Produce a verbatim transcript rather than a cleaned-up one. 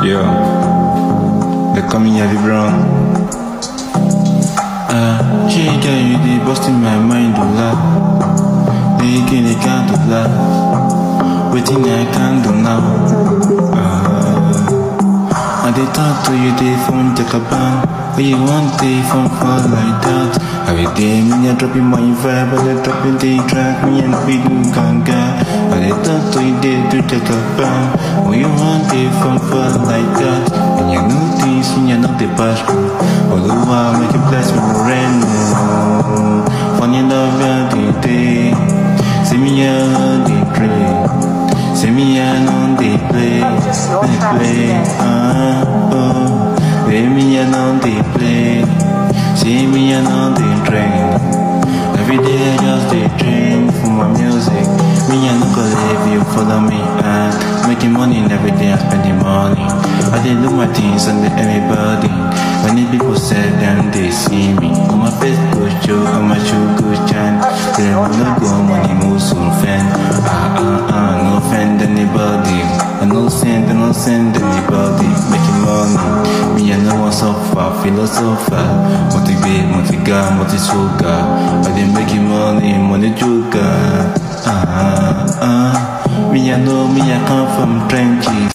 Yo, they call me Heavy Brown. Ah, she got you, they busting my mind to laugh. They can't count to laugh. Waiting I can't do now. Ah, and they talk to you, they phone take a ban. But you want they phone fall like that. Every day, me I dropping my vibe, but they dropping the track, me and big ganga. But they talk to you, they do take a ban. But you want they phone fall like that. And you know things, and you know the passion. Although make you bless me more and more. Funny love every day. See me on the play. See me on the play. They play. Ah, oh. See me on the play. See me on the train. Every day I just dey dream for my music. Me I no go leave you, follow me and making money every day I spend the money. I dey do my things and everybody. Many people say them they see me. On my face go show, on my shoe go shine. They no go money move so fan. Ah ah ah, no offend anybody. I no send, I no send anybody. Making money, me I no want suffer, philosopher. Motivate, motivate, motivate. I dey making money, money joker. Ah ah, me I know me I come from trenches.